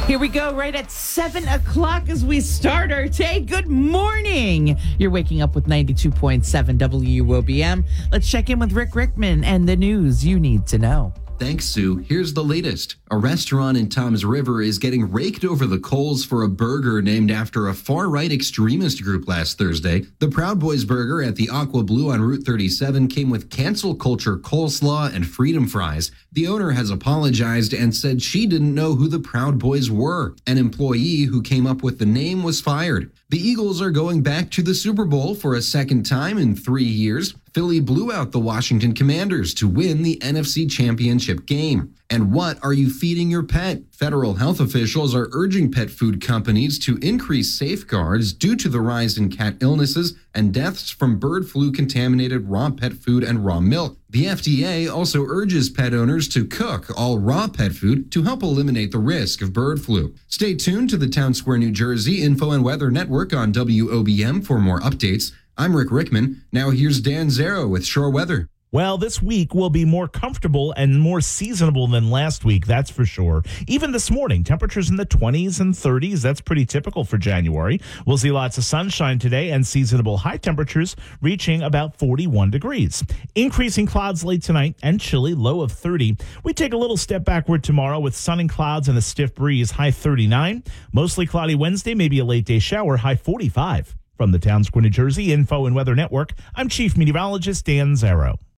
Here we go, right at 7 o'clock as we start our day. Good morning. You're waking up with 92.7 WOBM. Let's check in with Rick Rickman and the news you need to know. Thanks, Sue. Here's the latest. A restaurant in Toms River is getting raked over the coals for a burger named after a far-right extremist group last Thursday. The Proud Boys burger at the Aqua Blue on Route 37 came with cancel culture coleslaw and freedom fries. The owner has apologized and said she didn't know who the Proud Boys were. An employee who came up with the name was fired. The Eagles are going back to the Super Bowl for a second time in 3 years. Philly blew out the Washington Commanders to win the NFC Championship game. And what are you feeding your pet? Federal health officials are urging pet food companies to increase safeguards due to the rise in cat illnesses and deaths from bird flu-contaminated raw pet food and raw milk. The FDA also urges pet owners to cook all raw pet food to help eliminate the risk of bird flu. Stay tuned to the Town Square, New Jersey Info and Weather Network on WOBM for more updates. I'm Rick Rickman. Now here's Dan Zero with Shore Weather. Well, this week will be more comfortable and more seasonable than last week, that's for sure. Even this morning, temperatures in the 20s and 30s, that's pretty typical for January. We'll see lots of sunshine today and seasonable high temperatures reaching about 41 degrees. Increasing clouds late tonight and chilly, low of 30. We take a little step backward tomorrow with sun and clouds and a stiff breeze, high 39. Mostly cloudy Wednesday, maybe a late day shower, high 45. From the Town Square, New Jersey Info and Weather Network, I'm Chief Meteorologist Dan Zero.